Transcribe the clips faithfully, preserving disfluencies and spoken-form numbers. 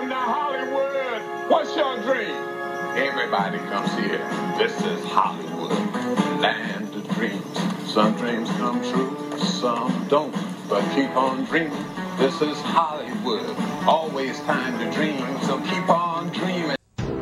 to Hollywood. What's your dream? Everybody comes here. This is Hollywood, land of dreams. Some dreams come true, some don't. But keep on dreaming. This is Hollywood. Always time to dream, so keep on dreaming.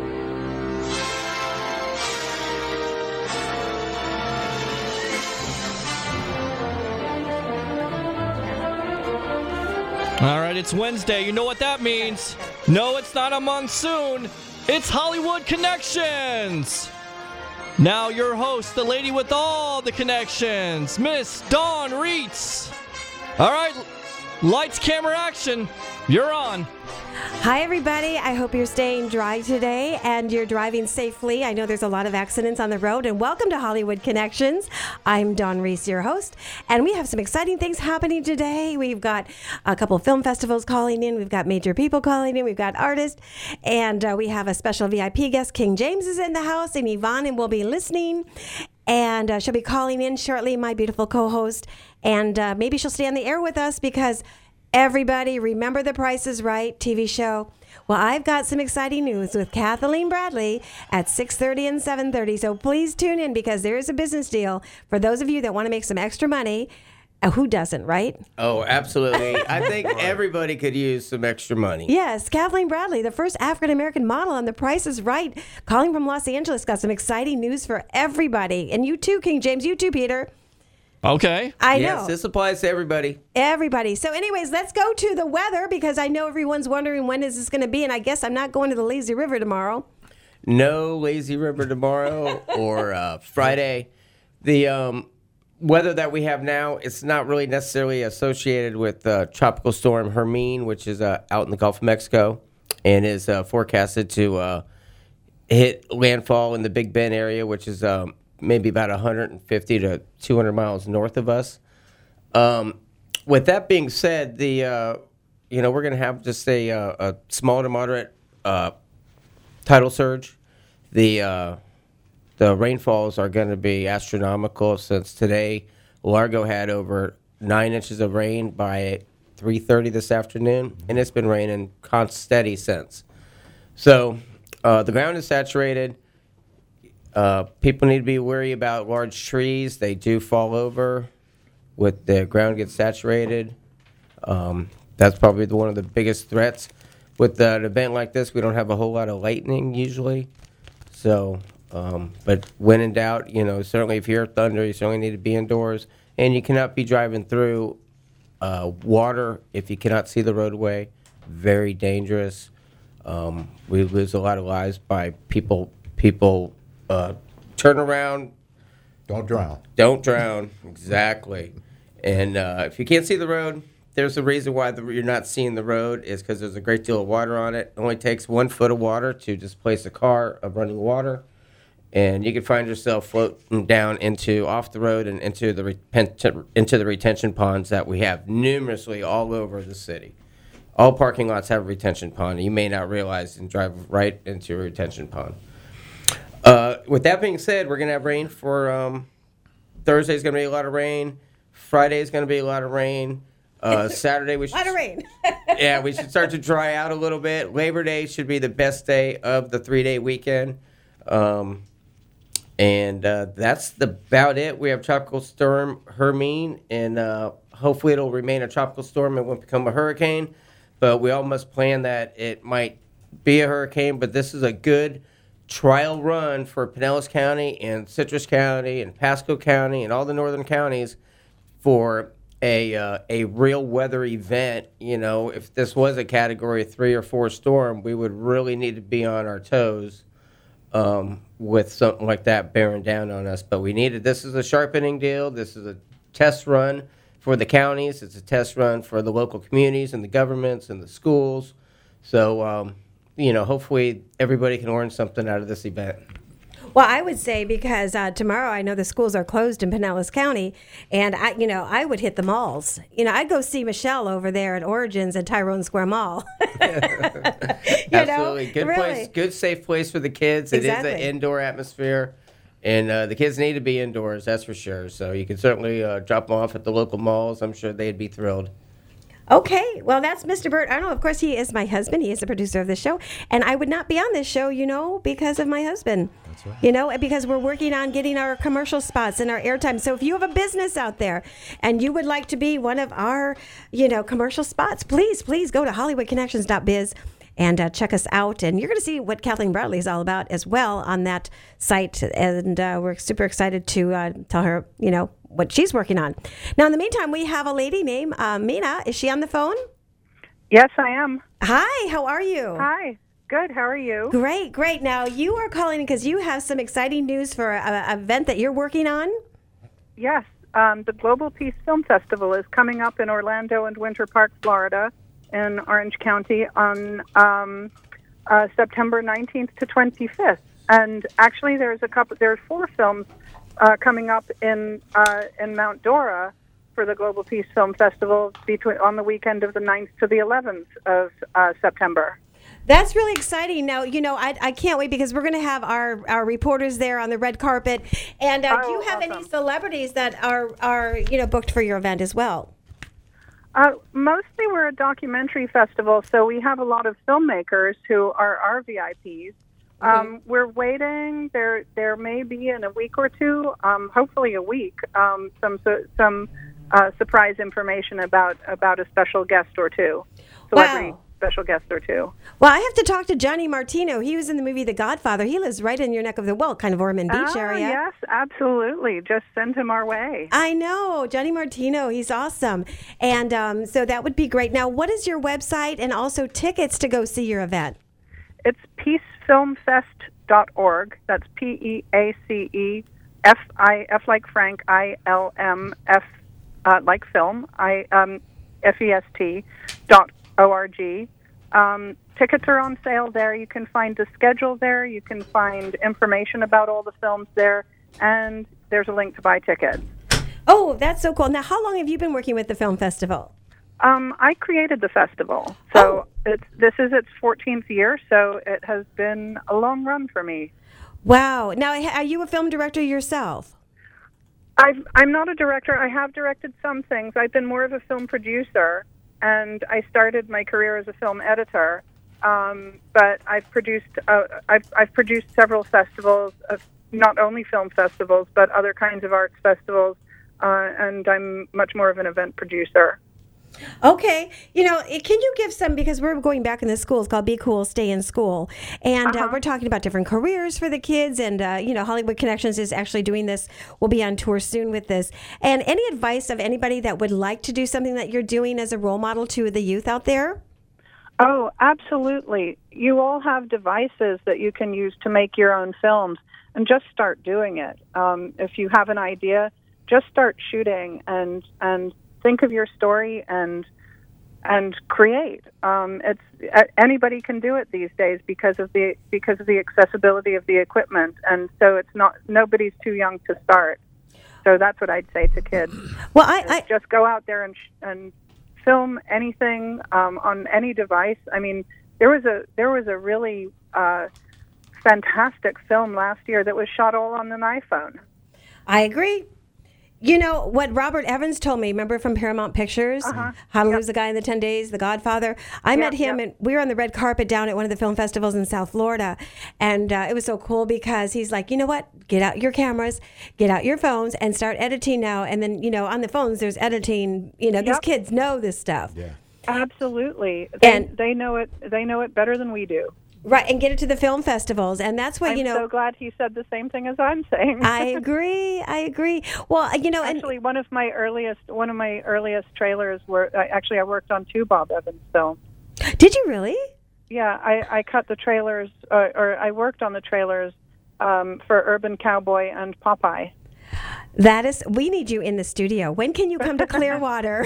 All right, it's Wednesday. You know what that means. No, it's not a monsoon. It's Hollywood Connections. Now your host, the lady with all the connections, Miss Dawn Reitz. All right, lights, camera, action. You're on. Hi, everybody. I hope you're staying dry today and you're driving safely. I know there's a lot of accidents on the road. And welcome to Hollywood Connections. I'm Dawn Reitz, your host. And we have some exciting things happening today. We've got a couple of film festivals calling in. We've got major people calling in. We've got artists. And uh, we have a special V I P guest. King James is in the house, and Yvonne and will be listening. And uh, she'll be calling in shortly, my beautiful co-host. And uh, maybe she'll stay on the air with us because everybody, remember The Price is Right T V show. Well, I've got some exciting news with Kathleen Bradley at six thirty and seven thirty. So please tune in because there is a business deal for those of you that want to make some extra money. Uh, who doesn't, right? Oh, absolutely. I think everybody could use some extra money. Yes, Kathleen Bradley, the first African-American model on The Price is Right, calling from Los Angeles, got some exciting news for everybody. And you too, King James. You too, Peter. Okay. I yes, know. This applies to everybody. Everybody. So anyways, let's go to the weather because I know everyone's wondering when is this going to be, and I guess I'm not going to the lazy river tomorrow. No lazy river tomorrow or uh, Friday. The um, weather that we have now, it's not really necessarily associated with uh, Tropical Storm Hermine, which is uh, out in the Gulf of Mexico and is uh, forecasted to uh, hit landfall in the Big Bend area, which is um, maybe about one hundred fifty to two hundred miles north of us. Um, with that being said, the uh, you know we're going to have just a, uh, a small to moderate uh, tidal surge. The uh, the rainfalls are going to be astronomical. Since today, Largo had over nine inches of rain by three thirty this afternoon, and it's been raining con- steady since. So uh, the ground is saturated. Uh, people need to be wary about large trees. They do fall over with the ground gets saturated. Um, that's probably the, one of the biggest threats. With uh, an event like this, we don't have a whole lot of lightning usually. So, um, but when in doubt, you know, certainly if you hear thunder, you certainly need to be indoors. And you cannot be driving through uh, water if you cannot see the roadway. Very dangerous. Um, we lose a lot of lives by people people. Uh, turn around. Don't drown. Don't drown. Exactly. And uh, if you can't see the road, there's a reason why the, you're not seeing the road is because there's a great deal of water on it. It only takes one foot of water to displace a car of running water. And you can find yourself floating down into off the road and into the repent, into the retention ponds that we have numerously all over the city. All parking lots have a retention pond. You may not realize and drive right into a retention pond. Uh, with that being said, we're going to have rain for um, Thursday's going to be a lot of rain. Friday's going to be a lot of rain. Uh, Saturday we should. A lot of rain. Yeah, we should start to dry out a little bit. Labor Day should be the best day of the three-day weekend. Um, and uh, that's the, about it. We have Tropical Storm Hermine, and uh, hopefully it'll remain a tropical storm and won't become a hurricane. But we all must plan that it might be a hurricane, but this is a good trial run for Pinellas County and Citrus County and Pasco County and all the northern counties for a uh, a real weather event. You know, if this was a Category three or four storm, we would really need to be on our toes um, with something like that bearing down on us. But we needed, this is a sharpening deal. This is a test run for the counties. It's a test run for the local communities and the governments and the schools. So, um, you know, hopefully everybody can learn something out of this event. Well, I would say because uh, tomorrow I know the schools are closed in Pinellas County, and I, you know, I would hit the malls. You know, I'd go see Michelle over there at Origins at Tyrone Square Mall. you Absolutely, know? good really. place, good safe place for the kids. Exactly. It is an indoor atmosphere, and uh, the kids need to be indoors. That's for sure. So you can certainly uh, drop them off at the local malls. I'm sure they'd be thrilled. Okay, well, that's Mister Burt Arnold. Of course, he is my husband. He is the producer of the show. And I would not be on this show, you know, because of my husband. That's right. You know, because we're working on getting our commercial spots and our airtime. So if you have a business out there and you would like to be one of our, you know, commercial spots, please, please go to Hollywood Connections dot biz and uh, check us out. And you're going to see what Kathleen Bradley is all about as well on that site. And uh, we're super excited to uh, tell her, you know, what she's working on. Now, in the meantime, we have a lady named uh, Mina. Is she on the phone? Yes, I am. Hi, how are you? Hi. Good. How are you? Great, great. Now, you are calling because you have some exciting news for an event that you're working on? Yes. Um, the Global Peace Film Festival is coming up in Orlando and Winter Park, Florida, in Orange County on um, uh, September nineteenth to twenty-fifth. And actually, there's a couple. There's four films uh, coming up in uh, in Mount Dora for the Global Peace Film Festival between on the weekend of the ninth to the eleventh of uh, September. That's really exciting. Now, you know, I, I can't wait because we're going to have our, our reporters there on the red carpet. And uh, Oh, do you have awesome. any celebrities that are, are, you know, booked for your event as well? Uh, mostly we're a documentary festival, so we have a lot of filmmakers who are our V I Ps. Um, we're waiting. There, there may be in a week or two, um, hopefully a week, um, some some uh, surprise information about about a special guest or two, celebrity Wow. special guest or two. Well, I have to talk to Johnny Martino. He was in the movie The Godfather. He lives right in your neck of the well, kind of Ormond Beach Ah, area. yes, absolutely. Just send him our way. I know. Johnny Martino. He's awesome. And um, so that would be great. Now, what is your website and also tickets to go see your event? It's peace film fest dot org. That's P E A C E F I F like Frank I L M F uh, like film I um, F E S T dot O R G. Um, tickets are on sale there. You can find the schedule there. You can find information about all the films there, and there's a link to buy tickets. Oh, that's so cool. Now, how long have you been working with the film festival? Um, I created the festival, so it's this is its fourteenth year, so it has been a long run for me. Wow. Now, are you a film director yourself? I've, I'm not a director. I have directed some things. I've been more of a film producer, and I started my career as a film editor. Um, but I've produced uh, I've, I've produced several festivals, of not only film festivals, but other kinds of arts festivals, uh, and I'm much more of an event producer. Okay. You know, eh, can you give some, because we're going back in the school, it's called Be Cool, Stay in School. And uh, Uh-huh. we're talking about different careers for the kids. And, uh, you know, Hollywood Connections is actually doing this. We'll be on tour soon with this. And any advice of anybody that would like to do something that you're doing as a role model to the youth out there? Oh, absolutely. You all have devices that you can use to make your own films, and just start doing it. Um, if you have an idea, just start shooting and and think of your story and and create. Um, it's uh, anybody can do it these days because of the because of the accessibility of the equipment, and so it's not nobody's too young to start. So that's what I'd say to kids. Well, I, I Just go out there and sh- and film anything um, on any device. I mean, there was a there was a really uh, fantastic film last year that was shot all on an iPhone. I agree. You know, what Robert Evans told me, remember from Paramount Pictures? Uh-huh. How to Yep. Lose a Guy in the ten days, The Godfather. I Yep, met him, yep. and we were on the red carpet down at one of the film festivals in South Florida. And uh, it was so cool because he's like, you know what? Get out your cameras, get out your phones, and start editing now. And then, you know, on the phones, there's editing. You know, these Yep. kids know this stuff. Yeah. Absolutely, they, And- they know it. They know it better than we do. Right, and get it to the film festivals. And that's why, I'm you know, so glad he said the same thing as I'm saying. I agree. I agree. Well, you know, and Actually, one of my earliest one of my earliest trailers were I, actually I worked on two Bob Evans films. did you really? Yeah, I, I cut the trailers, uh, or I worked on the trailers um, for Urban Cowboy and Popeye. That is, we need you in the studio. When can you come to Clearwater?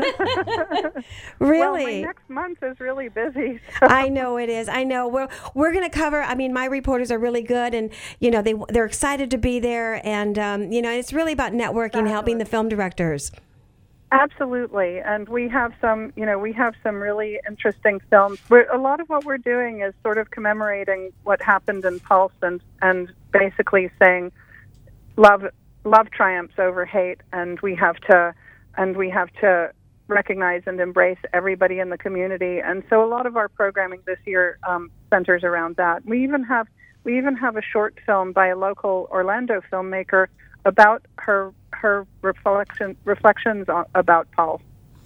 Really? Well, my next month is really busy. so- I know it is. I know. We're we're going to cover. I mean, my reporters are really good, and you know they they're excited to be there, and um, you know it's really about networking, helping the film directors. Absolutely, and we have some, you know, we have some really interesting films. We're, a lot of what we're doing is sort of commemorating what happened in Pulse, and and basically saying, love love triumphs over hate, and we have to and we have to recognize and embrace everybody in the community. And so a lot of our programming this year um, centers around that. We even have we even have a short film by a local Orlando filmmaker about her her reflection reflections on, about Paul.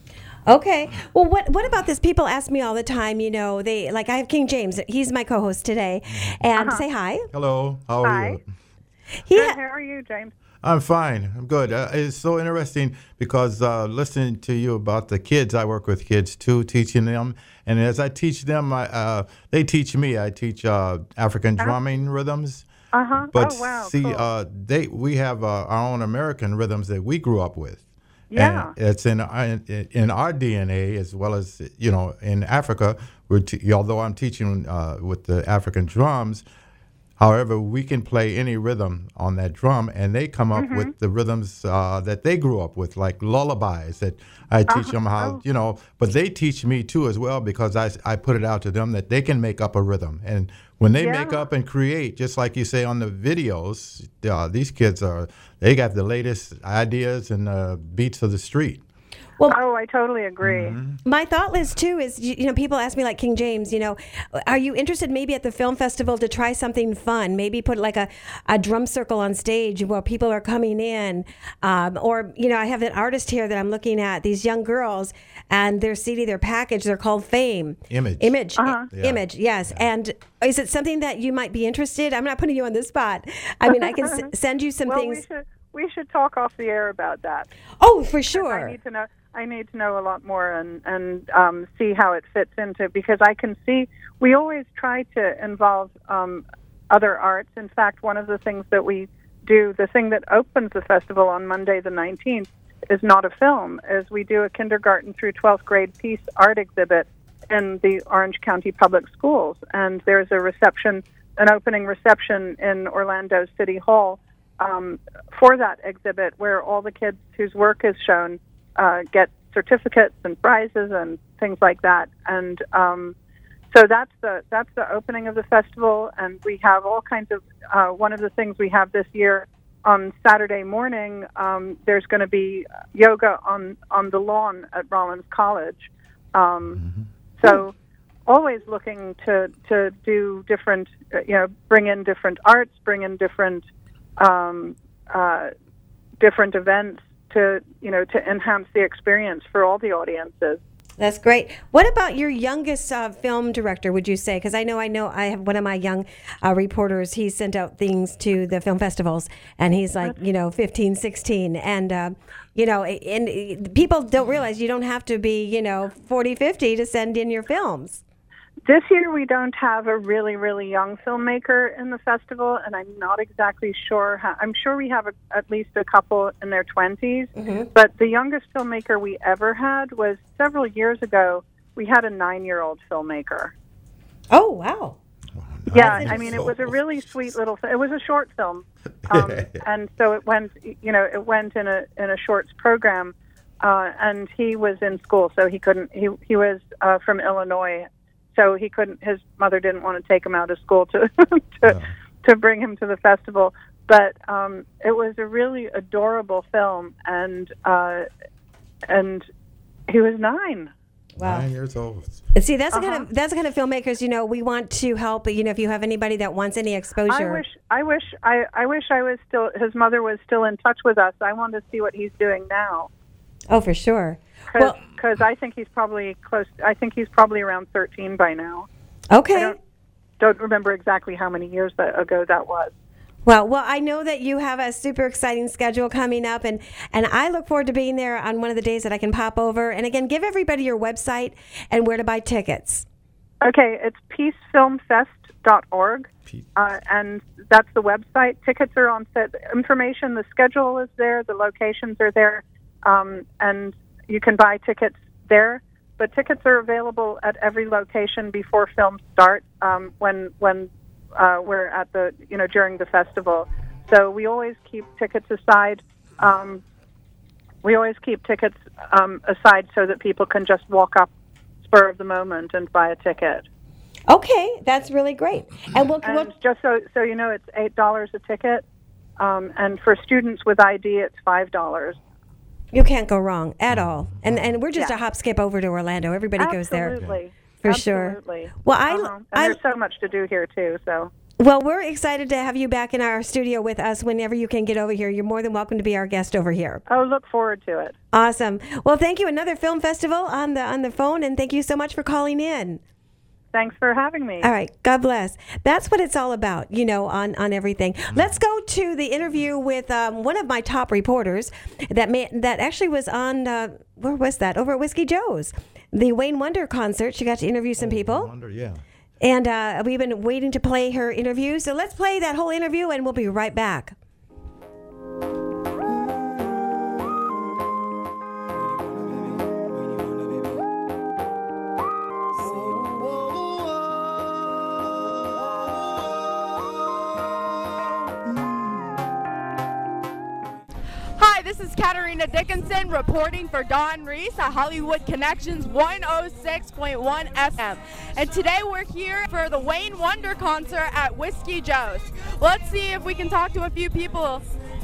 Okay. Well, what what about this? People ask me all the time, you know, they like I have King James. He's my co-host today. And Uh-huh. say hi. Hello, how are Hi. you? He Good. ha- How are you, James? I'm fine. I'm good. Uh, it's so interesting because uh, listening to you about the kids, I work with kids too, teaching them. And as I teach them, I, uh, they teach me. I teach uh, African drumming rhythms. Uh-huh. But Oh, wow, see, cool. uh, they we have uh, our own American rhythms that we grew up with. Yeah. And it's in our- in our D N A as well as, you know, in Africa. We're te- although I'm teaching uh, with the African drums, however, we can play any rhythm on that drum, and they come up Mm-hmm. with the rhythms uh, that they grew up with, like lullabies that I teach Uh-huh. them how, Oh. you know, but they teach me too as well because I, I put it out to them that they can make up a rhythm. And when they make Yeah. up and create, just like you say on the videos, uh, these kids are, they got the latest ideas and uh, beats of the street. Oh, I totally agree. Mm-hmm. My thought list too is, you you know, people ask me like King James, you know, are you interested maybe at the film festival to try something fun? Maybe put like a, a drum circle on stage where people are coming in. Um, or, you know, I have an artist here that I'm looking at, these young girls, and their C D, their package, they're called Fame. Image. Image. Uh-huh. Yeah. Image, yes. And is it something that you might be interested? I'm not putting you on the spot. I mean, I can s- send you some Well, things. we should we should talk off the air about that. Oh, for I sure. need to know. I need to know a lot more and and um, see how it fits into, because I can see we always try to involve um, other arts. In fact, one of the things that we do, the thing that opens the festival on Monday the nineteenth, is not a film. Is we do a kindergarten through twelfth grade peace art exhibit in the Orange County Public Schools, and there's a reception, an opening reception in Orlando City Hall um, for that exhibit, where all the kids whose work is shown Uh, get certificates and prizes and things like that, and um, so that's the that's the opening of the festival. And we have all kinds of. Uh, one of the things we have this year on Saturday morning, um, there's going to be yoga on on the lawn at Rollins College. Um, So always looking to to do different, uh, you know, bring in different arts, bring in different um, uh, different events to, you know, to enhance the experience for all the audiences. That's great. What about your youngest uh, film director, would you say? Because I know I know I have one of my young uh, reporters. He sent out things to the film festivals, and he's like, you know, fifteen, sixteen. And, uh, you know, and people don't realize you don't have to be, you know, forty, fifty to send in your films. This year we don't have a really, really young filmmaker in the festival, and I'm not exactly sure how. I'm sure we have a, at least a couple in their twenties, Mm-hmm. but the youngest filmmaker we ever had was several years ago. We had a nine-year-old filmmaker. Oh, wow. Yeah, I mean, it was a really sweet little. It was a short film, um, and so it went. You know, it went in a in a shorts program, uh, and he was in school, so he couldn't. He he was uh, from Illinois, so he couldn't. His mother didn't want to take him out of school to to No. to bring him to the festival. But um, it was a really adorable film, and uh, and he was nine. Wow. Nine years old. See, that's the kind Uh-huh. of that's the kind of filmmakers, you know, we want to help. You know, if you have anybody that wants any exposure. I wish, I wish, I, I wish I was still. His mother was still in touch with us. I want to see what he's doing now, Oh, for sure. Well, because I think he's probably close. I think he's probably around thirteen by now. okay. I don't, don't remember exactly how many years that, ago that was. Well, well, I know that you have a super exciting schedule coming up, and, and I look forward to being there on one of the days that I can pop over. And again, give everybody your website and where to buy tickets. Okay, it's peace film fest dot org, Pete. uh, and that's the website. Tickets are on set. Information, the schedule is there, the locations are there, um, and you can buy tickets there. But tickets are available at every location before films start. Um, when when uh, we're at the you know during the festival, so we always keep tickets aside. Um, we always keep tickets um, aside so that people can just walk up spur of the moment and buy a ticket. Okay, that's really great. And we'll, And we'll just so so you know, it's eight dollars a ticket, um, and for students with I D, it's five dollars. You can't go wrong at all. And and we're just Yeah. a hop skip over to Orlando. Everybody goes there. Absolutely. For sure. Absolutely. Well, I, Uh-huh. And I there's so much to do here too. So well, we're excited to have you back in our studio with us whenever you can get over here. You're more than welcome to be our guest over here. oh, look forward to it. Awesome. Well, thank you. Another film festival on the on the phone, and thank you so much for calling in. Thanks for having me. All right. God bless. That's what it's all about, you know, on, on everything. Let's go to the interview with um, one of my top reporters that may, that actually was on, uh, where was that? Over at Whiskey Joe's. The Wayne Wonder concert. She got to interview some people. Wonder, yeah. And uh, we've been waiting to play her interview. So let's play that whole interview, and we'll be right back. Hi, this is Katarina Dickinson reporting for Dawn Reese at Hollywood Connections one oh six point one F M. And today we're here for the Wayne Wonder concert at Whiskey Joe's. Let's see if we can talk to a few people.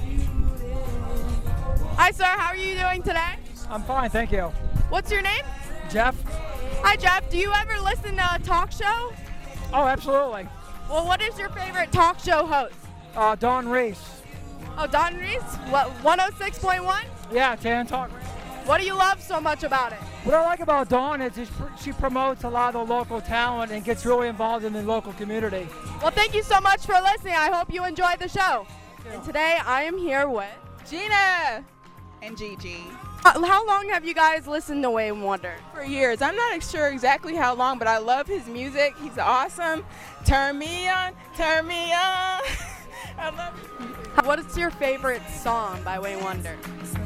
Hi, sir. How are you doing today? I'm fine, thank you. What's your name? Jeff? Hi, Jeff. Do you ever listen to a talk show? Oh, absolutely. Well, what is your favorite talk show host? Uh, Dawn Reese. Oh, Dawn Reese? What, one oh six point one? Yeah, Tan Talk. What do you love so much about it? What I like about Dawn is is pr- she promotes a lot of the local talent and gets really involved in the local community. Well, thank you so much for listening. I hope you enjoyed the show. And today I am here with Gina and Gigi. How, how long have you guys listened to Wayne Wonder? For years. I'm not sure exactly how long, but I love his music. He's awesome. Turn me on, turn me on. I love his music. What is your favorite song by Wayne Wonder?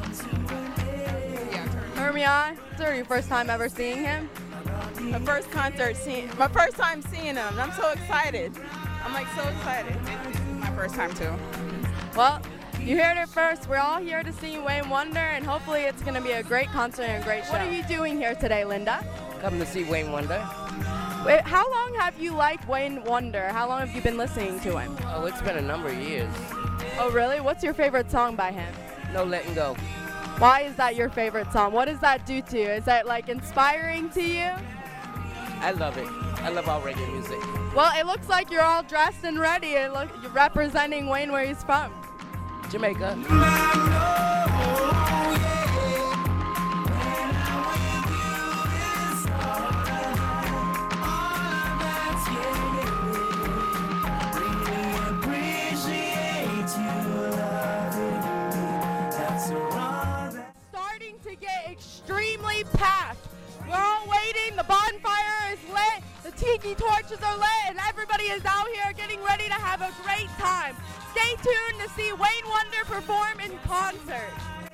Yeah, turn Turn Me On? Is it your first time ever seeing him? me on. My first concert, seeing, my first time seeing him. I'm so excited. I'm like so excited. My first time too. Well, you heard it first. We're all here to see Wayne Wonder, and hopefully it's going to be a great concert and a great show. What are you doing here today, Linda? Come to see Wayne Wonder. Wait, how long have you liked Wayne Wonder? How long have you been listening to him? Oh, it's been a number of years. Oh, really? What's your favorite song by him? No letting go. Why is that your favorite song? What does that do to you? Is that like inspiring to you? I love it. I love all reggae music. Well, it looks like you're all dressed and ready. It look, you're representing Wayne where he's from. Jamaica. Starting to get extremely packed. We're all waiting. The bonfire is lit. The tiki torches are lit, and everybody is out here getting ready to have a great time. Stay tuned to see Wayne Wonder perform in concert.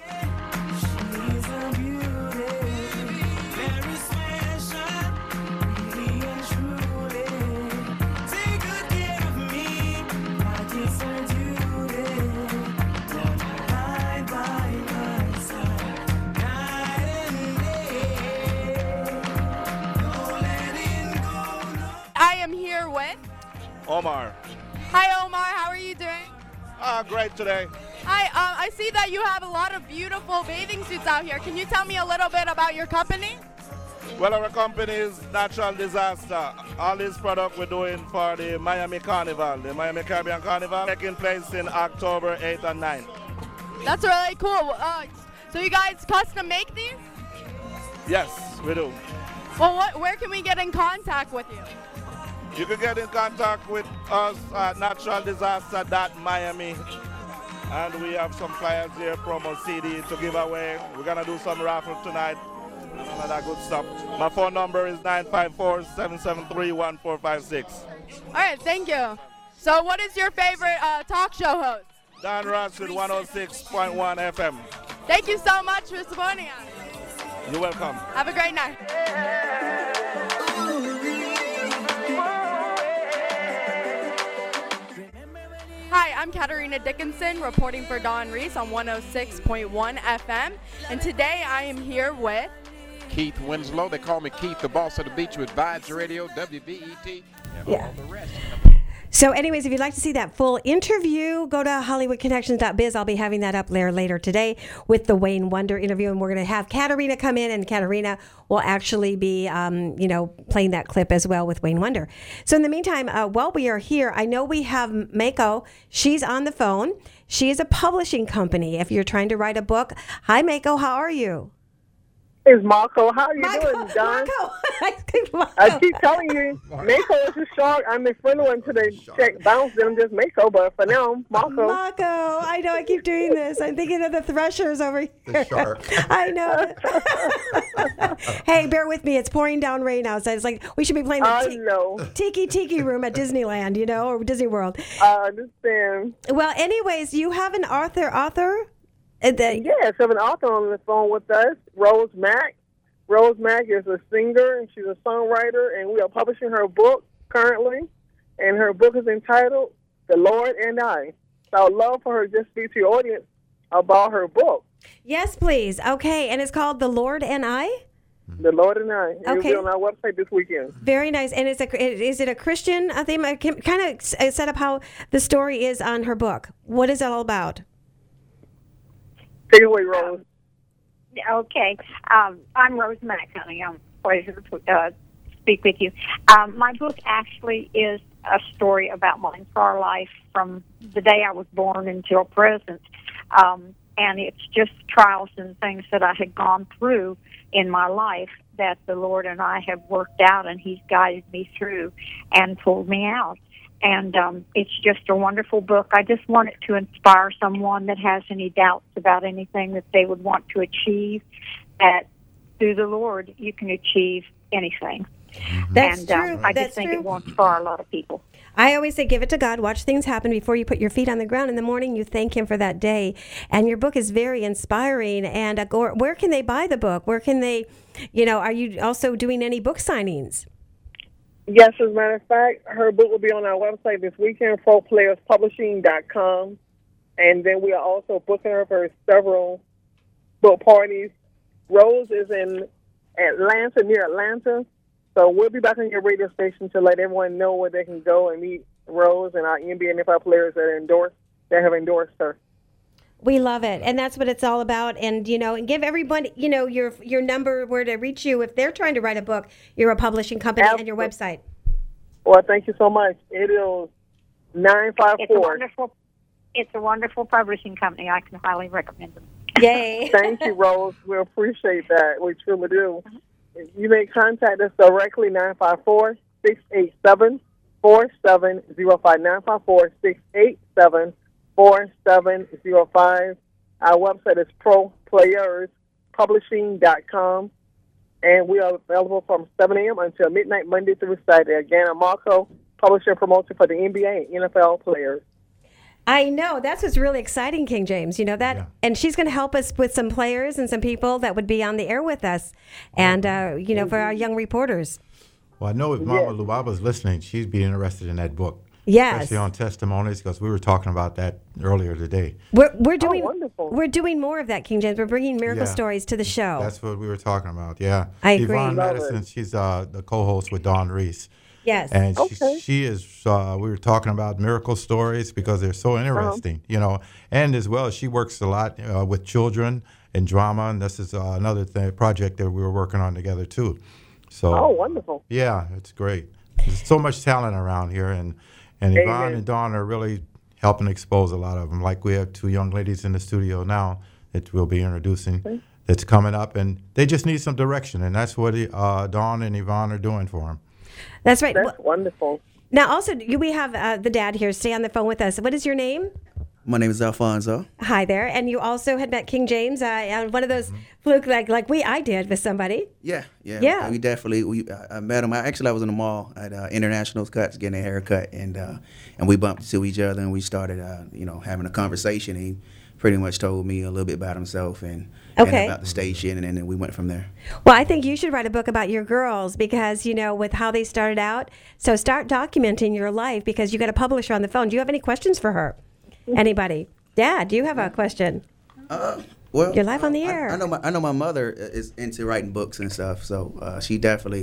I am here with. Omar. Hi, Omar. How are you doing? Ah, great today. Hi. Um, I see that you have a lot of beautiful bathing suits out here. Can you tell me a little bit about your company? Well, our company is Natural Disaster. All this product we're doing for the Miami Carnival, the Miami Caribbean Carnival, taking place in October eighth and ninth. That's really cool. Uh, so you guys custom make these? Yes, we do. Well, what, where can we get in contact with you? You can get in contact with us at natural disaster dot miami. And we have some flyers here, promo C D to give away. We're going to do some raffle tonight and all of that good stuff. My phone number is nine five four, seven seven three, one four five six. All right, thank you. So what is your favorite uh, talk show host? Don Ross with one oh six point one F M. Thank you so much for supporting us. You're welcome. Have a great night. Hi, I'm Katarina Dickinson reporting for Dawn Reese on one oh six point one F M. And today I am here with Keith Winslow. They call me Keith, the boss of the beach with Vibes Radio, W B E T, and Yeah. all the rest. So, anyways, if you'd like to see that full interview, go to Hollywood Connections dot biz. I'll be having that up there later today with the Wayne Wonder interview, and we're going to have Katarina come in, and Katarina will actually be, um, you know, playing that clip as well with Wayne Wonder. So, in the meantime, uh, while we are here, I know we have Mako. She's on the phone. She is a publishing company. If you're trying to write a book, hi, Mako. How are you? It's Marco. How are you Marco, doing, Don? Marco. I keep telling you, Mako is a shark. I'm the friendly one to the check bounce. Then I'm just Mako, but for now, Marco. Marco. I know I keep doing this. I'm thinking of the threshers over here. The shark. I know. Hey, bear with me. It's pouring down rain outside. It's like we should be playing the I ti- know. Tiki Tiki Room at Disneyland, you know, or Disney World. I understand. Well, anyways, you have an author, author? Uh, the- Yes, I have an author on the phone with us, Rose Mack. Rose Mack is a singer, and she's a songwriter, and we are publishing her book currently, and her book is entitled The Lord and I. So I would love for her to just speak to your audience about her book. Yes, please. Okay, and it's called The Lord and I? The Lord and I. It will Okay. be on our website this weekend. Very nice. And is, a, is it a Christian uh, theme? I can kind of set up how the story is on her book. What is it all about? Take it away, Rose. Okay. Um, I'm Rose Mack, honey. I'm pleasure to uh, speak with you. Um, my book actually is a story about my entire life from the day I was born until present. Um, and it's just trials and things that I had gone through in my life that the Lord and I have worked out, and He's guided me through and pulled me out. And um, it's just a wonderful book. I just want it to inspire someone that has any doubts about anything that they would want to achieve, that through the Lord you can achieve anything. That's and true. Um, I That's just think true. it will inspire a lot of people. I always say give it to God. Watch things happen before you put your feet on the ground. In the morning, you thank Him for that day. And your book is very inspiring. And uh, go- where can they buy the book? Where can they, you know, are you also doing any book signings? Yes, as a matter of fact, her book will be on our website this weekend, pro players publishing dot com. And then we are also booking her for several book parties. Rose is in Atlanta, near Atlanta. So we'll be back on your radio station to let everyone know where they can go and meet Rose and our N B A and N F L players that are endorsed, that have endorsed her. We love it, and that's what it's all about. And you know, and give everyone, you know, your your number where to reach you if they're trying to write a book. You're a publishing company, Absolutely. and your website. Well, thank you so much. It is nine five It's a four. wonderful, it's a wonderful publishing company. I can highly recommend them. Yay! Thank you, Rose. We appreciate that. We truly do. You may contact us directly, nine five four, six eight seven, four seven zero five, nine five four, six eight seven, four seven zero five. Our website is pro players publishing dot com, and we are available from seven a.m. until midnight, Monday through Saturday. Again, I'm Marco, publisher and promoter for the N B A and N F L players. I know that's what's really exciting, King James. You know that, Yeah. and she's going to help us with some players and some people that would be on the air with us, and uh, you know, for our young reporters. Well, I know if Mama Lubaba's listening, she'd be interested in that book. Yes. Especially on testimonies, because we were talking about that earlier today. We're we're doing wonderful. we're doing more of that, King James. We're bringing miracle Yeah. stories to the show. That's what we were talking about, yeah. I agree. Yvonne Love Madison, it. she's uh, the co-host with Dawn Reese. Yes. And Okay. she, she is, uh, we were talking about miracle stories because they're so interesting, you know. And as well, she works a lot uh, with children and drama, and this is uh, another thing, project that we were working on together, too. So, Oh, wonderful. yeah, it's great. There's so much talent around here, and, and Yvonne Amen. and Dawn are really helping expose a lot of them. Like we have two young ladies in the studio now that we'll be introducing that's coming up, and they just need some direction, and that's what uh, Dawn and Yvonne are doing for them. That's right. That's Well, wonderful. now, also, you, we have uh, the dad here. Stay on the phone with us. What is your name? My name is Alfonso. Hi there. And you also had met King James uh, on one of those fluke like like we I did with somebody. Yeah, yeah, Yeah. We definitely we I I met him. I, actually, I was in the mall at uh, International Cuts getting a haircut, and uh, and we bumped into each other, and we started uh, you know having a conversation. He pretty much told me a little bit about himself and, Okay. and about the station, and then we went from there. Well, I think you should write a book about your girls because, you know, with how they started out. So start documenting your life because you got a publisher on the phone. Do you have any questions for her? Anybody? Dad, do you have a question? Uh, well, You're live on the I- air. I, I know my I know my mother is into writing books and stuff, so uh, she definitely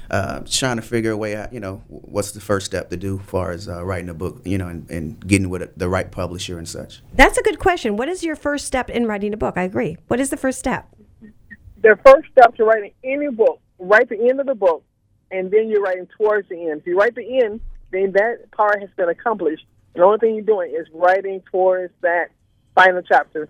uh, trying to figure a way out, you know, what's the first step to do as far as uh, writing a book, you know, and, and getting with a, the right publisher and such. That's a good question. What is your first step in writing a book? I agree. What is the first step? The first step to writing any book, write the end of the book, and then you're writing towards the end. If you write the end, then that part has been accomplished. The only thing you're doing is writing towards that final chapter.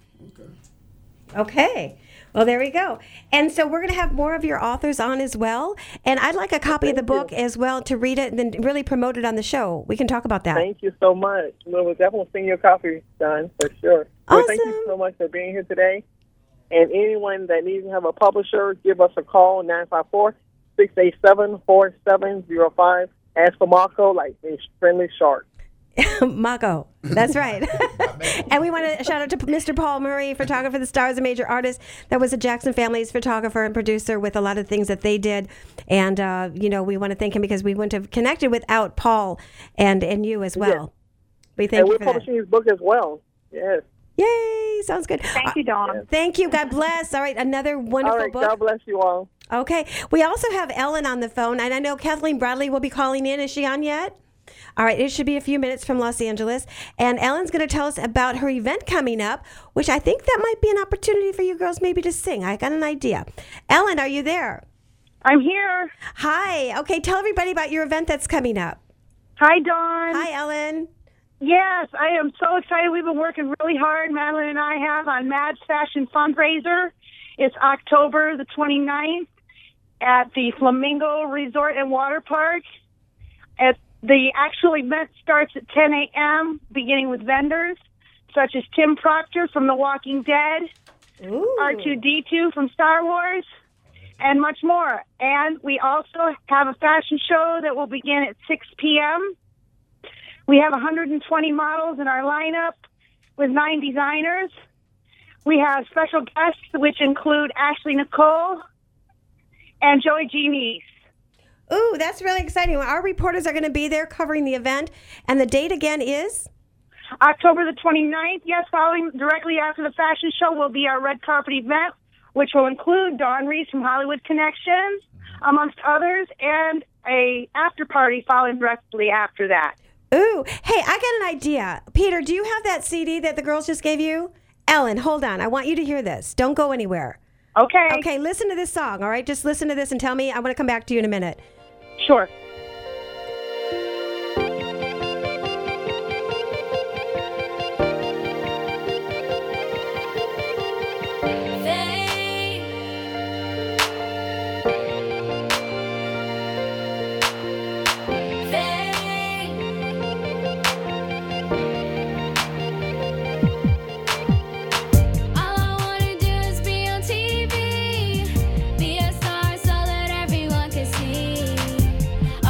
Okay. Well, there we go. And so we're going to have more of your authors on as well. And I'd like a copy Thank of the book you. as well to read it and then really promote it on the show. We can talk about that. Thank you so much. We'll definitely send you a copy, Don, for sure. Well, thank you so much for being here today. And anyone that needs to have a publisher, give us a call, nine five four, six eight seven, four seven zero five. Ask for Marco, like a friendly shark. Mako. That's right. And we want to shout out to Mister Paul Murray, photographer, the Stars, a major artist that was a Jackson Family's photographer and producer with a lot of things that they did. And, uh, you know, we want to thank him because we wouldn't have connected without Paul and, and you as well. Yes. We thank and you we're for that. publishing his book as well. Yes. Yay! Sounds good. Thank you, Dawn. Uh, thank you. God bless. All right, another wonderful All right, book. God bless you all. Okay. We also have Ellen on the phone, and I know Kathleen Bradley will be calling in. Is she on yet? All right, it should be a few minutes from Los Angeles. And Ellen's going to tell us about her event coming up, which I think that might be an opportunity for you girls maybe to sing. I got an idea. Ellen, are you there? I'm here. Hi. Okay, tell everybody about your event that's coming up. Hi, Dawn. Hi, Ellen. Yes, I am so excited. We've been working really hard, Madeline and I have, on Mad's Fashion Fundraiser. It's October the twenty-ninth at the Flamingo Resort and Water Park. At the actual event starts at ten a.m., beginning with vendors such as Tim Proctor from The Walking Dead, Ooh. R two D two from Star Wars, and much more. And we also have a fashion show that will begin at six p.m. We have one hundred twenty models in our lineup with nine designers. We have special guests, which include Ashley Nicole and Joey Genies. Ooh, that's really exciting. Our reporters are going to be there covering the event. And the date again is? October the twenty-ninth. Yes, following directly after the fashion show will be our red carpet event, which will include Dawn Reese from Hollywood Connections, amongst others, and a after party following directly after that. Ooh, hey, I got an idea. Peter, do you have that C D that the girls just gave you? Ellen, hold on. I want you to hear this. Don't go anywhere. Okay. Okay, listen to this song, all right? Just listen to this and tell me. I want to come back to you in a minute. Sure. Be a star so that everyone can see.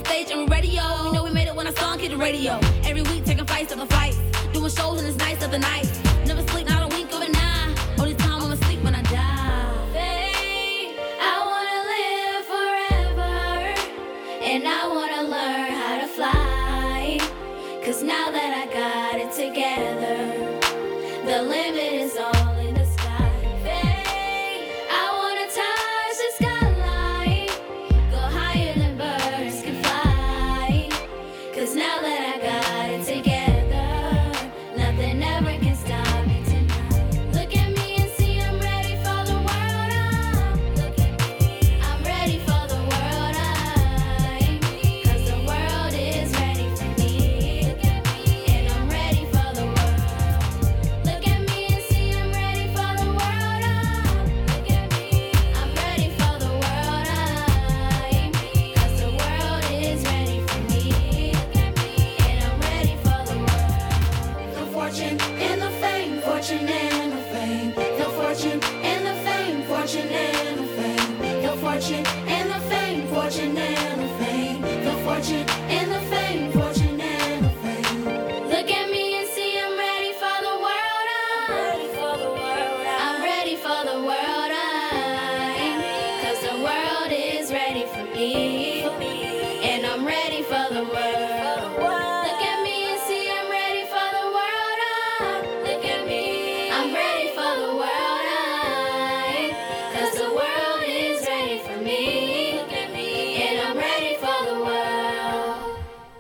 stage and radio. We know we made it when our song hit the radio. Every week taking flights after flights, doing shows and it's nice after night. Never sleep, not a week over nine. Only time I'ma sleep when I die. Babe, I wanna live forever, and I wanna learn how to fly. Cause now that I got it together, the limit is all in the sky. Babe, I wanna touch the skyline, go higher than birds can fly. Cause now that I got it together, nothing ever can stop me tonight. Look at me and see I'm ready for the world. I'm, look at me, I'm ready for the world. I'm, cause the world is ready for me. Look at me, and I'm ready for the world. Look at me and see I'm ready for the world. I'm, look at me, I'm ready for the world. I'm, cause the world is ready for me. Look at me, and I'm ready for the world. The fortune and the fame, fortune and the fame. The fortune and the fame, fortune and the fame. The fortune and the fame, fortune and the fame. The fortune and the fame, fortune and the fame. Look at me and see I'm ready for the world. I'm ready for the world. I'm ready for the world. I'm, cause the world is ready for me. And I'm ready for the world. Look at me and see I'm ready for the world. I'm, look at me, I'm ready for the world. I'm, cause the world is ready for me. Look at me, and I'm ready for the world.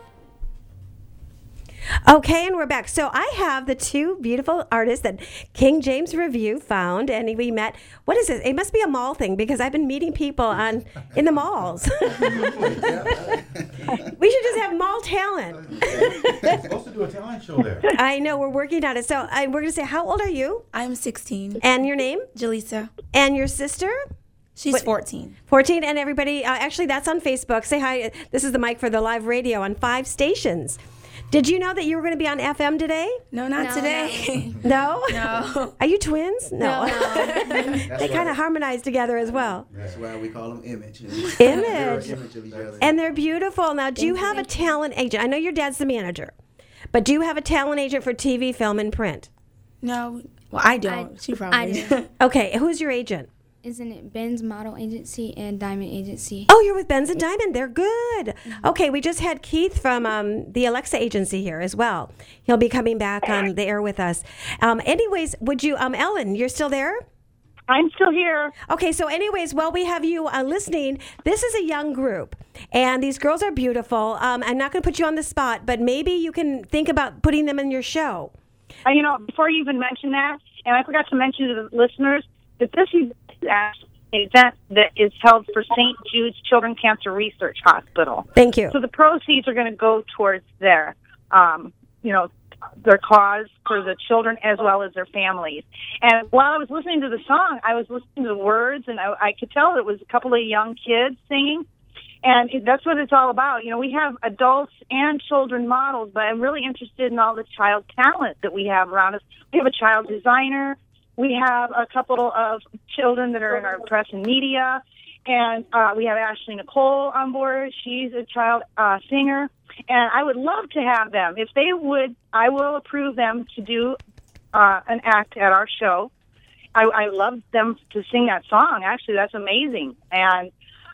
Okay, and we're back. So I have the two beautiful artists that King James Review found, and we met. What is it? It must be a mall thing because I've been meeting people on in the malls. We should just have mall talent. We're supposed to do a talent show there. I know, we're working on it. So I, we're going to say, how old are you? I'm sixteen. And your name? Jaleesa. And your sister? She's What- fourteen. fourteen, and everybody, uh, actually, that's on Facebook. Say hi. This is the mic for the live radio on five stations. Did you know that you were going to be on F M today? No, not No, today. No? No. Are you twins? No. No. They kind of harmonize together as well. That's why we call them image. Image. Mirror image of each other. And they're beautiful. Now, do you have a talent agent? I know your dad's the manager, but do you have a talent agent for T V, film, and print? No. Well, I don't. I- she probably I do. does. Okay, who's your agent? Isn't it Ben's Model Agency and Diamond Agency? Oh, you're with Benz and Diamond. They're good. Okay, we just had Keith from um, the Alexa agency here as well. He'll be coming back on the air with us. Um, anyways, would you, um, Ellen, you're still there? I'm still here. Okay, so anyways, while we have you uh, listening, this is a young group, and these girls are beautiful. Um, I'm not going to put you on the spot, but maybe you can think about putting them in your show. Uh, you know, before you even mention that, and I forgot to mention to the listeners that this is an event that is held for Saint Jude's Children's Cancer Research Hospital. Thank you. So the proceeds are going to go towards their, um, you know, their cause for the children as well as their families. And while I was listening to the song, I was listening to the words, and I, I could tell it was a couple of young kids singing. And it, that's what it's all about. You know, we have adults and children models, but I'm really interested in all the child talent that we have around us. We have a child designer. We have a couple of children that are in our press and media. And uh, we have Ashley Nicole on board. She's a child uh, singer. And I would love to have them. If they would, I will approve them to do uh, an act at our show. I, I love them to sing that song. Actually, that's amazing. And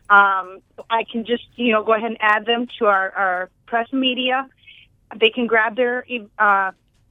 um, I can just, you know, go ahead and add them to our, our press media. They can grab their uh,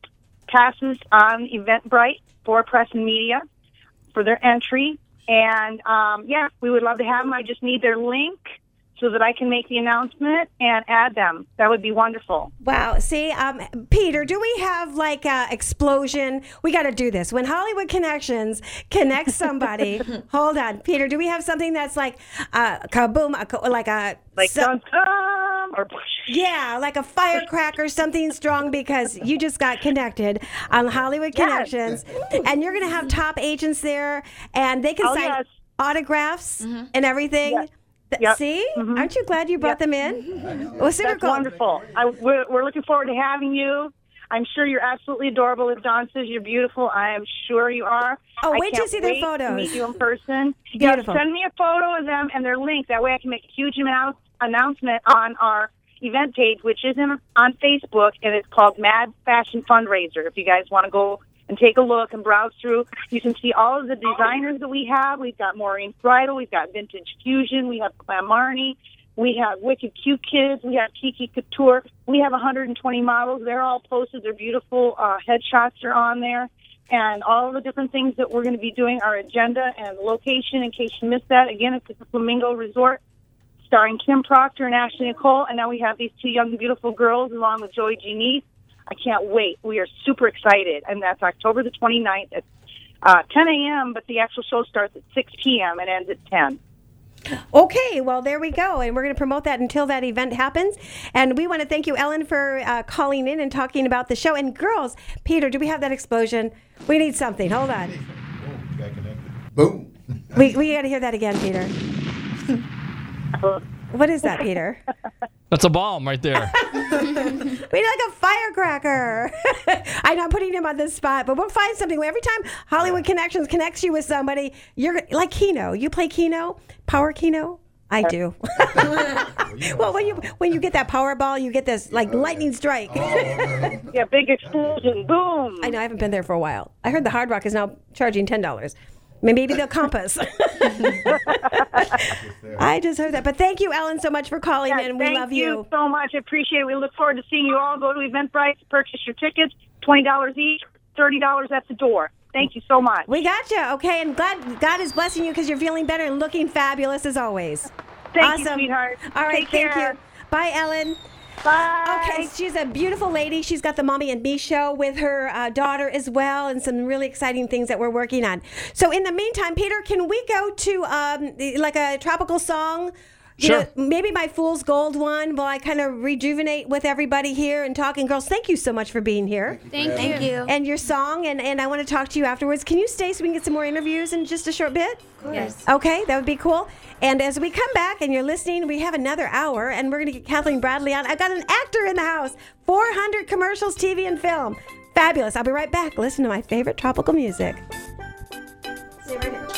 passes on Eventbrite for press and media for their entry. And, um, yeah, we would love to have them. I just need their link so that I can make the announcement and add them. That would be wonderful. Wow. See, um, Peter, do we have like a explosion? We got to do this. When Hollywood Connections connects somebody, hold on. Peter, do we have something that's like uh, kaboom, a, like a... Like so, dun, dun, or yeah, like a firecracker, something strong because you just got connected on Hollywood Yes. Connections. And you're going to have top agents there, and they can Oh, sign yes. autographs and everything. Yes. Th- Yep. See? Mhm. Aren't you glad you brought them in? Well, super That's cool. wonderful. I, we're, we're looking forward to having you. I'm sure you're absolutely adorable. If Dawn says you're beautiful, I am sure you are. Oh, I wait till can't you see their wait to photos. meet you in person. Beautiful. Yeah, send me a photo of them and their link. That way I can make a huge amount announcement on our event page, which is in, on Facebook, and it's called Mad Fashion Fundraiser. If you guys want to go and take a look and browse through, you can see all of the designers that we have. We've got Maureen Bridal, we've got Vintage Fusion, we have Clam Marnie, we have Wicked Cute Kids, we have Kiki Couture. We have one hundred twenty models. They're all posted. Their beautiful uh, headshots are on there. And all of the different things that we're going to be doing, our agenda and location, in case you missed that. Again, it's at the Flamingo Resort, starring Kim Proctor and Ashley Nicole. And now we have these two young, beautiful girls along with Joey Genice. I can't wait. We are super excited. And that's October the twenty-ninth at uh, ten a.m., but the actual show starts at six p.m. and ends at ten. Okay, well, there we go. And we're going to promote that until that event happens. And we want to thank you, Ellen, for uh, calling in and talking about the show. And girls, Peter, do we have that explosion? We need something. Hold on. Boom. We, we got to hear that again, Peter. What is that, Peter? That's a bomb right there. We need like a firecracker. I'm not putting him on the spot, but we'll find something. Every time Hollywood Connections connects you with somebody, you're like Keno. You play Keno? Power Keno? I do. Well, when you when you get that Powerball, you get this like lightning strike. Yeah, big explosion. Boom. I know. I haven't been there for a while. I heard the Hard Rock is now charging ten dollars. Maybe they'll compass. I just heard that. But thank you, Ellen, so much for calling Yeah, in. We thank love you. you. so much. I appreciate it. We look forward to seeing you all. Go to Eventbrite, purchase your tickets, twenty dollars each, thirty dollars at the door. Thank you so much. We got you. Okay, and glad God is blessing you because you're feeling better and looking fabulous as always. Thank you, awesome. sweetheart. All right, Take thank care. you. Bye, Ellen. Bye. Okay, she's a beautiful lady. She's got the Mommy and Me show with her uh, daughter as well, and some really exciting things that we're working on. So in the meantime, Peter, can we go to um, like a tropical song? You Sure. know, maybe my Fool's Gold one while I kind of rejuvenate with everybody here and talking. Girls, thank you so much for being here. Thank you. Thank you. And your song, and, and I want to talk to you afterwards. Can you stay so we can get some more interviews in just a short bit? Yes. Okay, that would be cool. And as we come back and you're listening, we have another hour, and we're going to get Kathleen Bradley on. I've got an actor in the house, four hundred commercials, T V, and film. Fabulous. I'll be right back. Listen to my favorite tropical music. Stay right here.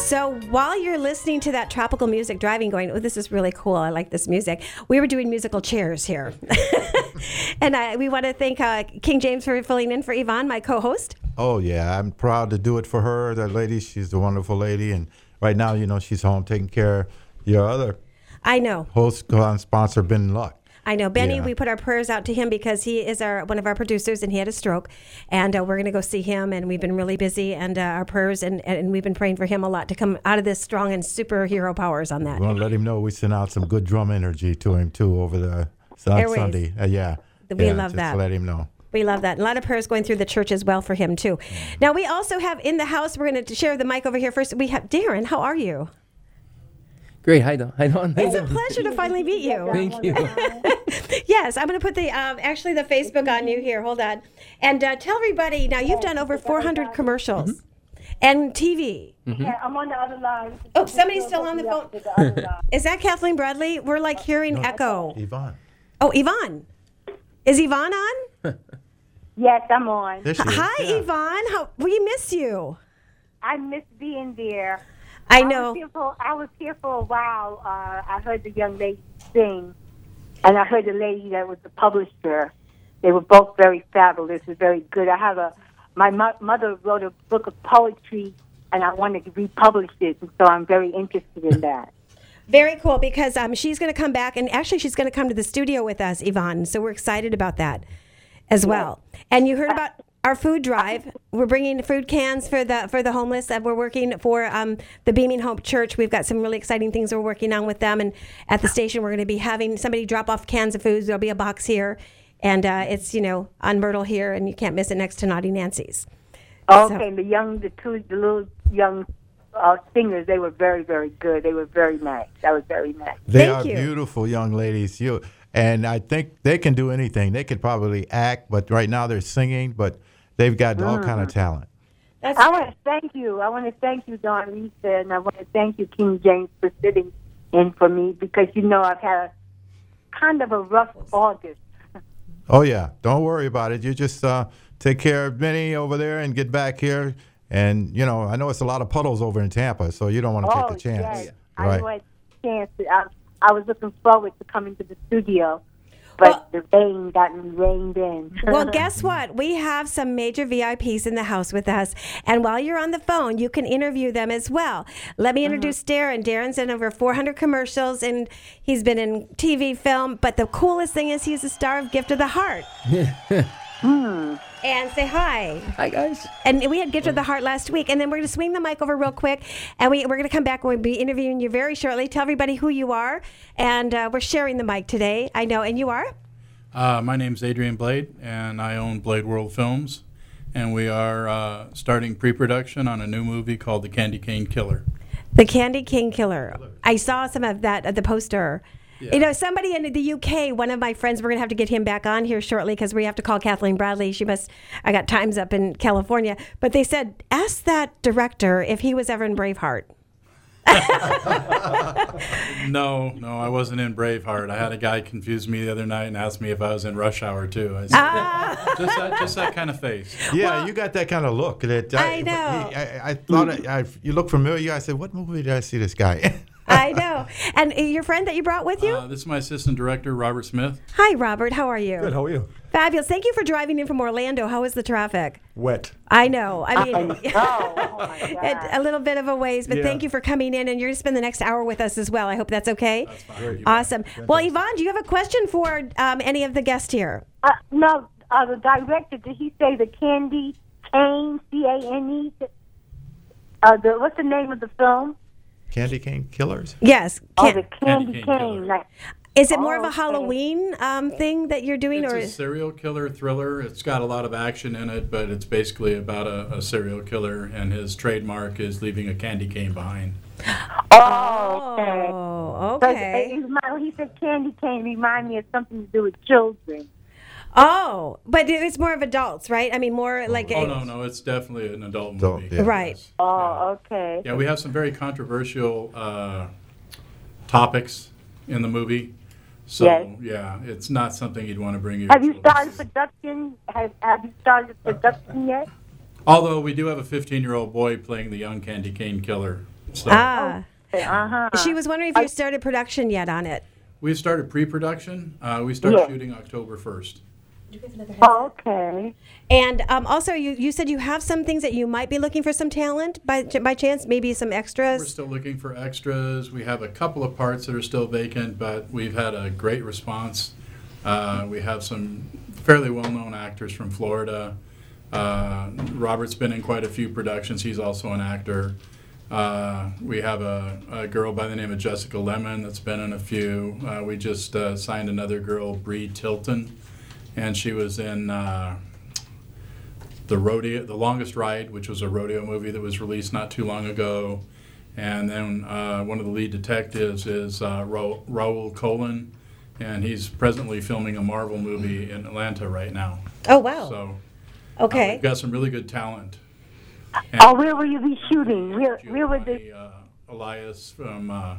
So while you're listening to that tropical music driving, going, oh, this is really cool. I like this music. We were doing musical chairs here. And I, we want to thank uh, King James for filling in for Yvonne, my co-host. Oh, yeah. I'm proud to do it for her. That lady, she's a wonderful lady. And right now, you know, she's home taking care of your other I know. host and sponsor, Ben Luck. I know. Benny, Yeah. we put our prayers out to him because he is our one of our producers and he had a stroke. And uh, we're going to go see him. And we've been really busy. And uh, our prayers, and, and we've been praying for him a lot to come out of this strong and superhero powers on that. We want to let him know we sent out some good drum energy to him, too, over the on Airways. Sunday. Uh, yeah. We yeah, love just that. to let him know. We love that. A lot of prayers going through the church as well for him, too. Now, we also have in the house, we're going to share the mic over here first. We have Darren. How are you? Great. Hi, Don. Hi, Don. It's a pleasure to finally meet you. Thank you. Yes, I'm going to put the um, actually the Facebook on you here. Hold on. And uh, tell everybody, now you've done over four hundred commercials Mm-hmm. and T V. Yeah, I'm on the other line. Oh, somebody's still on the phone. Is that Kathleen Bradley? We're like hearing echo. Yvonne. Oh, Yvonne. Is Yvonne on? Yes, I'm on. There she is. Hi, Yeah. Yvonne. How, we miss you. I miss being there. I I know. was here for, I was here for a while. Uh, I heard the young lady sing, and I heard the lady that was the publisher. They were both very fabulous and very good. I have a, my mo- mother wrote a book of poetry, and I wanted to republish it, and so I'm very interested in that. Very cool because um, she's going to come back, and actually she's going to come to the studio with us, Yvonne. So we're excited about that as well. And you heard about our food drive. We're bringing food cans for the for the homeless. And we're working for um, the Beaming Hope Church. We've got some really exciting things we're working on with them. And at the station, we're going to be having somebody drop off cans of food. There'll be a box here, and uh, it's you know on Myrtle here, and you can't miss it next to Naughty Nancy's. Okay, the young, the two, the little young uh, singers, they were very, very good. They were very nice. That was very nice. They Thank are you. beautiful young ladies. You and I think they can do anything. They could probably act, but right now they're singing. But they've got all kind of Mm. talent. I want to thank you. I want to thank you, Dawn Risa, and I want to thank you, King James, for sitting in for me because, you know, I've had a kind of a rough August. Oh yeah, don't worry about it. You just uh, take care of Benny over there and get back here. And you know, I know it's a lot of puddles over in Tampa, so you don't want to oh, take the chance, yes. I right? had a chance. To, I, I was looking forward to coming to the studio, but the rain got me reined in. Well, guess what? We have some major V I Ps in the house with us. And while you're on the phone, you can interview them as well. Let me introduce Darren. Darren's in over four hundred commercials, and he's been in T V, film. But the coolest thing is he's a star of Gift of the Heart. Hmm. And say hi. Hi, guys. And we had Gift of the Heart last week. And then we're going to swing the mic over real quick. And we, we're going to come back and we'll be interviewing you very shortly. Tell everybody who you are. And uh, we're sharing the mic today. I know. And you are? Uh, my name's Adrian Blade, and I own Blade World Films. And we are uh, starting pre-production on a new movie called The Candy Cane Killer. The Candy Cane Killer. I saw some of that at the poster. You know, somebody in the U K, one of my friends, we're going to have to get him back on here shortly because we have to call Kathleen Bradley. She must, I got times up in California. But they said, ask that director if he was ever in Braveheart. No, no, I wasn't in Braveheart. I had a guy confuse me the other night and asked me if I was in Rush Hour, too. I said, Ah. just, that, just that kind of face. Yeah, you got that kind of look. That I know. I, I thought I, I, you look familiar. I said, what movie did I see this guy? I know. And uh, your friend that you brought with you? Uh, this is my assistant director, Robert Smith. Hi, Robert. How are you? Good. How are you? Fabulous. Thank you for driving in from Orlando. How was the traffic? Wet. I know. I mean, oh, my God. a little bit of a ways, but Yeah. thank you for coming in, and you're going to spend the next hour with us as well. I hope that's okay. That's fine. Awesome. Well, Yvonne, do you have a question for um, any of the guests here? Uh, no, uh, the director, did he say the Candy Cane, C A N E? Uh, the, what's the name of the film? Candy Cane Killers? Yes. Oh, Can- the Candy Cane. Like, Is it more of Oh, a okay. Halloween um, thing that you're doing, It's or a serial killer thriller. It's got a lot of action in it, but it's basically about a, a serial killer, and his trademark is leaving a candy cane behind. oh, okay. Oh, So, okay. it- it remind- when he said Candy Cane, remind me of something to do with children. Oh, but it- it's more of adults, right? I mean, more like Oh, a, no, no, it's definitely an adult Adult, movie. yeah. right. Oh, okay. Yeah, we have some very controversial uh, topics in the movie. So, Yes. yeah, it's not something you'd want to bring your Have you children. started production? Have, have you started production yet? Although we do have a fifteen-year-old boy playing the young candy cane killer. So Ah. Uh-huh. She was wondering if you started production yet on it. we've started pre-production. Uh, we start Yeah. shooting October first. Oh, okay. And um, also, you, you said you have some things that you might be looking for some talent by by chance, maybe some extras. We're still looking for extras. We have a couple of parts that are still vacant, but we've had a great response. Uh, we have some fairly well-known actors from Florida. Uh, Robert's been in quite a few productions. He's also an actor. Uh, we have a, a girl by the name of Jessica Lemon that's been in a few. Uh, we just uh, signed another girl, Bree Tilton, and she was in uh, the rodeo, The Longest Ride, which was a rodeo movie that was released not too long ago. And then uh, one of the lead detectives is uh, Ra- Raul Colon, and he's presently filming a Marvel movie in Atlanta right now. Oh, wow. So Okay. uh, we've got some really good talent. Oh, where will you be shooting? Where, where would the... Uh, Elias from uh,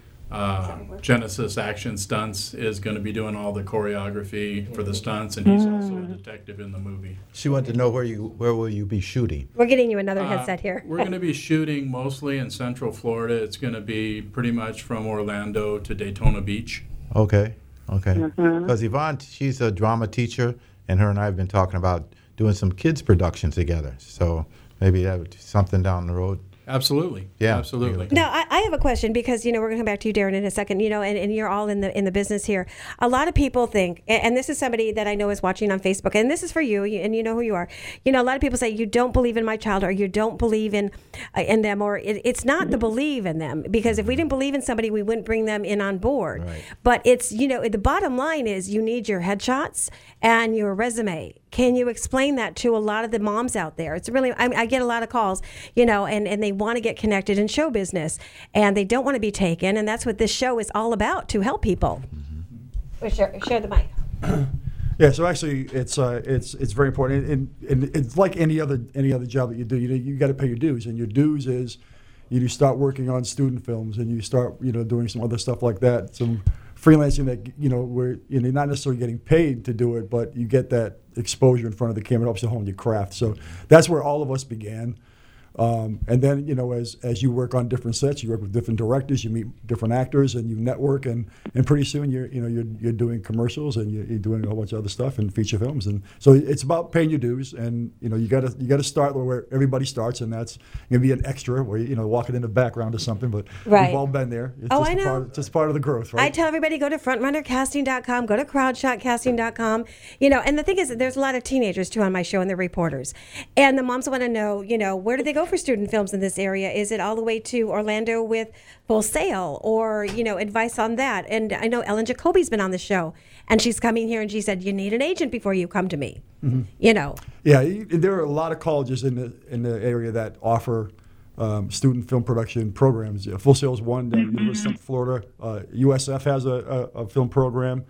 uh, Genesis Action Stunts is going to be doing all the choreography for the stunts, and he's also a detective in the movie. She wanted to know where you where will you be shooting? We're getting you another Uh, headset here. We're going to be shooting mostly in Central Florida. It's going to be pretty much from Orlando to Daytona Beach. Okay, okay. Mhm. Because Yvonne, she's a drama teacher, and her and I have been talking about doing some kids production together. So maybe that would be something down the road. Absolutely. Yeah, absolutely. Now, I, I have a question because, you know, we're going to come back to you, Darren, in a second, you know, and, and you're all in the in the business here. A lot of people think, and and this is somebody that I know is watching on Facebook, and this is for you, and you know who you are. You know, a lot of people say, you don't believe in my child, or you don't believe in uh, in them, or it, it's not the believe in them, because if we didn't believe in somebody, we wouldn't bring them in on board. Right. But it's, you know, the bottom line is you need your headshots and your resume. Can you explain that to a lot of the moms out there? It's really, I, I get a lot of calls, you know, and, and they want to get connected in show business, and they don't want to be taken, and that's what this show is all about, to help people. Well, share, share the mic. Yeah, so actually, it's uh, it's it's very important, and, and it's like any other any other job that you do. You you got to pay your dues, and your dues is you start working on student films, and you start you know doing some other stuff like that, some freelancing that you know where you know, you're not necessarily getting paid to do it, but you get that exposure in front of the camera. It helps you hone your craft. So that's where all of us began. Um, and then, you know, as as you work on different sets, you work with different directors, you meet different actors, and you network, and, and pretty soon you're you know you're you're doing commercials, and you're, you're doing a whole bunch of other stuff and feature films, and so it's about paying your dues, and you know you got to you got to start where everybody starts, and that's gonna be an extra, where you, you know walking in the background or something, but Right. we've all been there. It's Oh, just I a know. Part, it's just part of the growth, right? I tell everybody, go to front runner casting dot com, go to crowdshot casting dot com. You know, and the thing is, that there's a lot of teenagers too on my show, and they're reporters. And the moms want to know, you know, where do they go for student films in this area? Is it all the way to Orlando with Full Sail, or, you know, advice on that? And I know Ellen Jacoby's been on the show, and she's coming here, and she said, you need an agent before you come to me. Mhm. You know. Yeah, y- there are a lot of colleges in the in the area that offer um, student film production programs. Yeah, Full Sail is one. Down at University of Florida. Uh, U S F has a, a, a film program.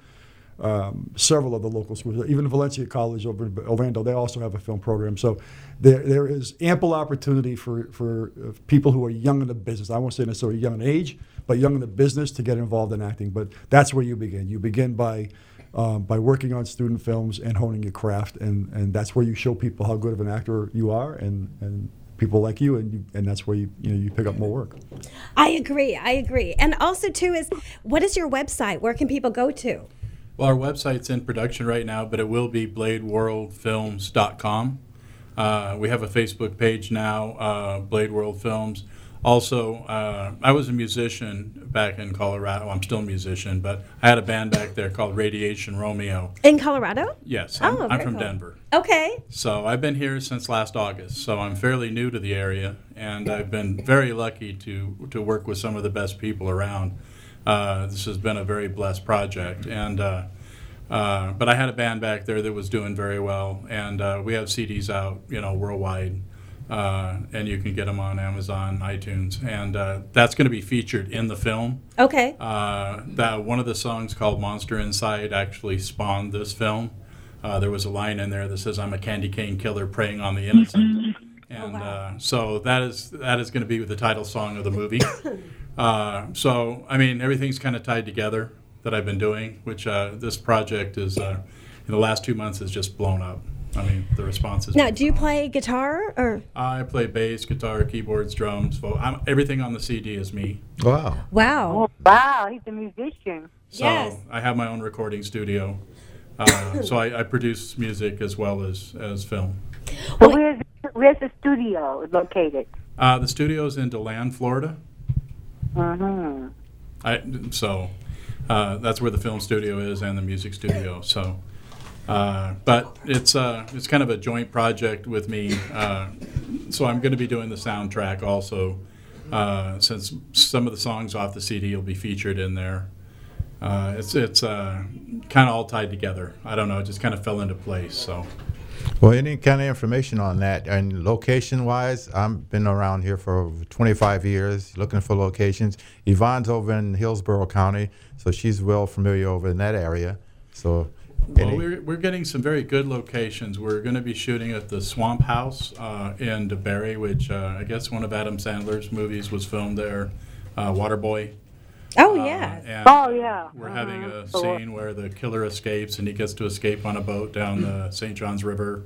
Um, several of the local schools, even Valencia College over in Orlando, they also have a film program. So there there is ample opportunity for for uh, people who are young in the business. I won't say necessarily young in age, but young in the business to get involved in acting. But that's where you begin. You begin by um, by working on student films and honing your craft, and, and that's where you show people how good of an actor you are, and, and people like you, and you, and that's where you you know you pick up more work. I agree. I agree. And also, too, is what is your website? Where can people go to? Well, our website's in production right now, but it will be blade world films dot com. Uh, we have a Facebook page now, uh, Blade World Films. Also, uh, I was a musician back in Colorado. I'm still a musician, but I had a band back there called Radiation Romeo. In Colorado? Yes, I'm, Oh, I'm very from cool. Denver. Okay. So I've been here since last August, so I'm fairly new to the area, and I've been very lucky to, to work with some of the best people around. Uh, this has been a very blessed project, and uh, uh, but I had a band back there that was doing very well, and uh, we have C Ds out, you know, worldwide, uh, and you can get them on Amazon, iTunes, and uh, that's going to be featured in the film. Okay. Uh, that one of the songs called "Monster Inside" actually spawned this film. Uh, there was a line in there that says, "I'm a candy cane killer preying on the innocent," and uh, so that is that is going to be the title song of the movie. Uh, so, I mean, everything's kind of tied together that I've been doing, which uh, this project is, uh, in the last two months, has just blown up. I mean, the response is. Now, do you play guitar or? I play bass, guitar, keyboards, drums. Vo- I'm, everything on the C D is me. Wow. Wow. Oh, wow, he's a musician. So Yes. I have my own recording studio. Uh, so I, I produce music as well as, as film. So where's, where's the studio located? Uh, the studio's in DeLand, Florida. Mm-hmm. I, so uh, that's where the film studio is and the music studio. So, uh, but it's uh, it's kind of a joint project with me. Uh, so I'm going to be doing the soundtrack also, uh, since some of the songs off the C D will be featured in there. Uh, it's it's uh, kind of all tied together. I don't know. It just kind of fell into place. So. Well, any kind of information on that, and location-wise, I've been around here for over twenty-five years looking for locations. Yvonne's over in Hillsborough County, so she's well familiar over in that area. So, Well, any- we're, we're getting some very good locations. We're going to be shooting at the Swamp House uh, in DeBerry, which uh, I guess one of Adam Sandler's movies was filmed there, uh, Waterboy. Oh, yeah. And Oh, yeah. We're Uh-huh. having a So- scene where the killer escapes and he gets to escape on a boat down the Saint Johns River.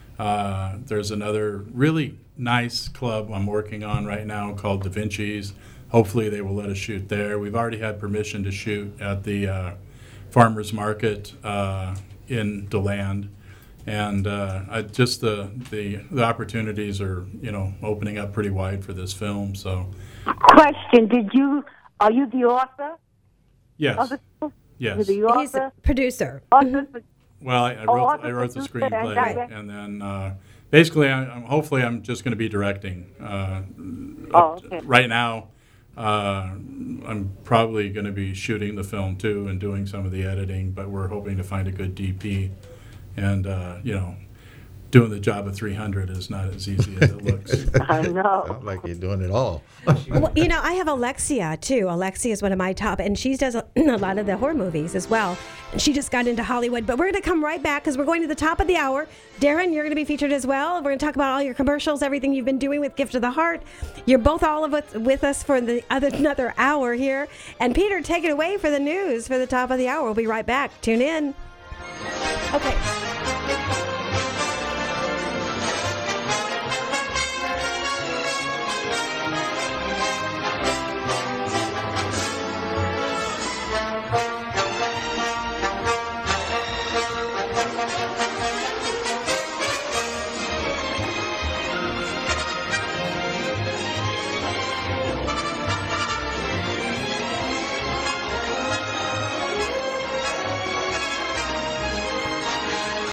Uh, there's another really nice club I'm working on right now called Da Vinci's. Hopefully they will let us shoot there. We've already had permission to shoot at the uh, Farmers Market uh, in DeLand. And uh, I, just the, the the opportunities are, you know, opening up pretty wide for this film. So, Question, did you, are you the author? yes. Of the film? Yes. You're the He's author? a producer. Author for- Well, I, I Oh, wrote author, I wrote the producer, and screenplay, director. and then uh, basically, I, I'm, hopefully, I'm just going to be directing. Uh, Oh, up to- okay. Right now, uh, I'm probably going to be shooting the film too and doing some of the editing, but we're hoping to find a good D P, and uh, you know, doing the job of three hundred is not as easy as it looks. I know. Sounds like you're doing it all. Well, you know, I have Alexia too. Alexia is one of my top, and she does a, a lot of the horror movies as well. And she just got into Hollywood. But we're going to come right back because we're going to the top of the hour. Darren, you're going to be featured as well. We're going to talk about all your commercials, everything you've been doing with Gift of the Heart. You're both all of us with us for the other another hour here. And Peter, take it away for the news for the top of the hour. We'll be right back. Tune in. Okay.